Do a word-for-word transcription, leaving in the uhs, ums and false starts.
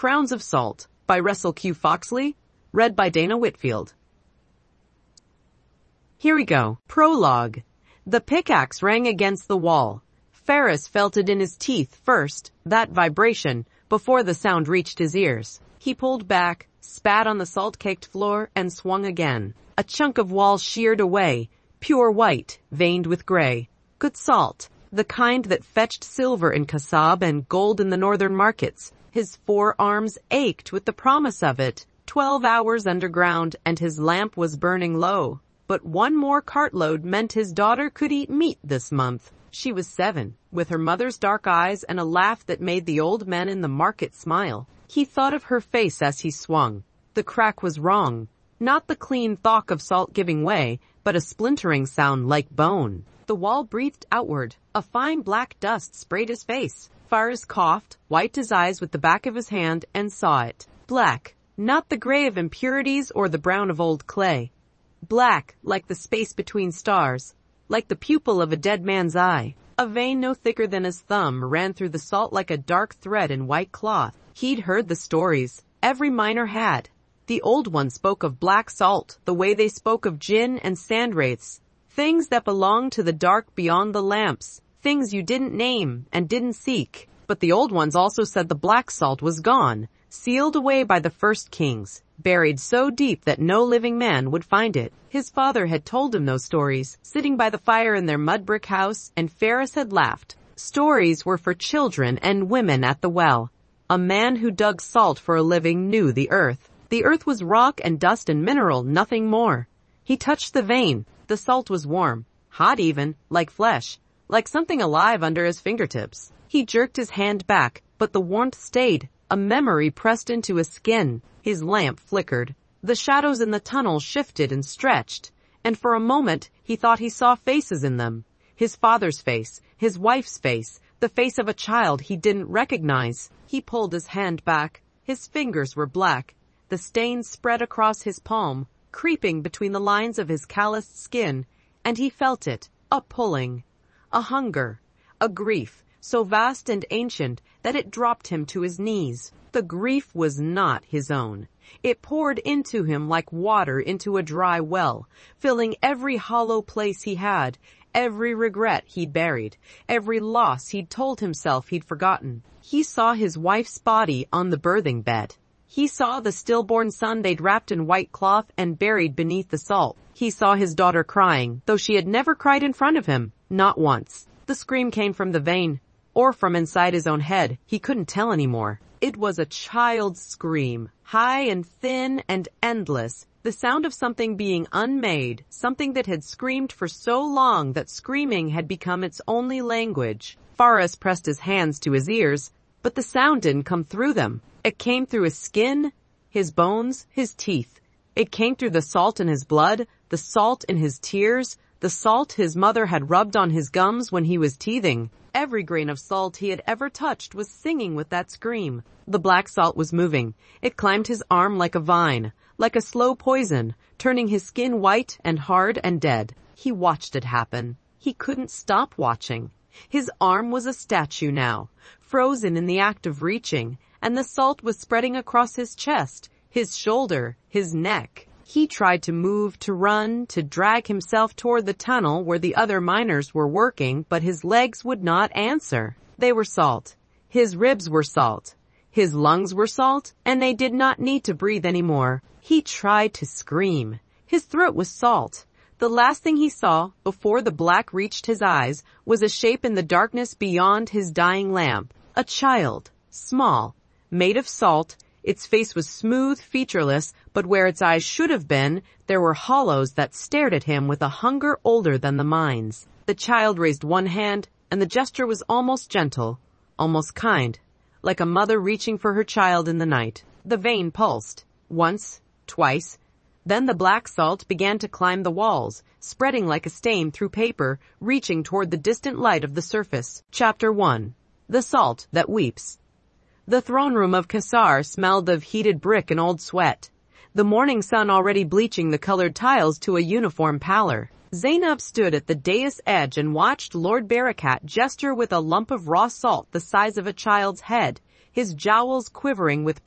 Crowns of Salt by Russell Q. Foxley, read by Dana Whitfield. Here we go. Prologue. The pickaxe rang against the wall. Ferris felt it in his teeth first, that vibration, before the sound reached his ears. He pulled back, spat on the salt-caked floor, and swung again. A chunk of wall sheared away, pure white, veined with gray. Good salt, the kind that fetched silver in Kasab and gold in the northern markets. His forearms ached with the promise of it. Twelve hours underground, and his lamp was burning low. But one more cartload meant his daughter could eat meat this month. She was seven, with her mother's dark eyes and a laugh that made the old men in the market smile. He thought of her face as he swung. The crack was wrong. Not the clean thock of salt giving way, but a splintering sound like bone. The wall breathed outward. A fine black dust sprayed his face. Ferris coughed, wiped his eyes with the back of his hand, and saw it. Black. Not the gray of impurities or the brown of old clay. Black, like the space between stars. Like the pupil of a dead man's eye. A vein no thicker than his thumb ran through the salt like a dark thread in white cloth. He'd heard the stories. Every miner had. The old ones spoke of black salt, the way they spoke of gin and sand wraiths. Things that belonged to the dark beyond the lamps. Things you didn't name and didn't seek. But the old ones also said the black salt was gone, sealed away by the first kings, buried so deep that no living man would find it. His father had told him those stories, sitting by the fire in their mud brick house, and Ferris had laughed. Stories were for children and women at the well. A man who dug salt for a living knew the earth. The earth was rock and dust and mineral, nothing more. He touched the vein. The salt was warm, hot even, like flesh, like something alive under his fingertips. He jerked his hand back, but the warmth stayed. A memory pressed into his skin. His lamp flickered. The shadows in the tunnel shifted and stretched, and for a moment he thought he saw faces in them. His father's face, his wife's face, the face of a child he didn't recognize. He pulled his hand back. His fingers were black. The stains spread across his palm, creeping between the lines of his calloused skin, and he felt it, a pulling, a hunger, a grief, so vast and ancient that it dropped him to his knees. The grief was not his own. It poured into him like water into a dry well, filling every hollow place he had, every regret he'd buried, every loss he'd told himself he'd forgotten. He saw his wife's body on the birthing bed. He saw the stillborn son they'd wrapped in white cloth and buried beneath the salt. He saw his daughter crying, though she had never cried in front of him, not once. The scream came from the vein, or from inside his own head. He couldn't tell anymore. It was a child's scream, high and thin and endless, the sound of something being unmade, something that had screamed for so long that screaming had become its only language. Ferris pressed his hands to his ears, but the sound didn't come through them. It came through his skin, his bones, his teeth. It came through the salt in his blood, the salt in his tears, the salt his mother had rubbed on his gums when he was teething. Every grain of salt he had ever touched was singing with that scream. The black salt was moving. It climbed his arm like a vine, like a slow poison, turning his skin white and hard and dead. He watched it happen. He couldn't stop watching. His arm was a statue now, frozen in the act of reaching, and the salt was spreading across his chest, his shoulder, his neck. He tried to move, to run, to drag himself toward the tunnel where the other miners were working, but his legs would not answer. They were salt. His ribs were salt. His lungs were salt, and they did not need to breathe anymore. He tried to scream. His throat was salt. The last thing he saw, before the black reached his eyes, was a shape in the darkness beyond his dying lamp. A child. Small. Made of salt. Its face was smooth, featureless, but where its eyes should have been, there were hollows that stared at him with a hunger older than the mind's. The child raised one hand, and the gesture was almost gentle, almost kind, like a mother reaching for her child in the night. The vein pulsed. Once, twice. Then the black salt began to climb the walls, spreading like a stain through paper, reaching toward the distant light of the surface. Chapter one. The Salt That Weeps. The throne room of Kassar smelled of heated brick and old sweat, the morning sun already bleaching the colored tiles to a uniform pallor. Zainab stood at the dais edge and watched Lord Barakat gesture with a lump of raw salt the size of a child's head, his jowls quivering with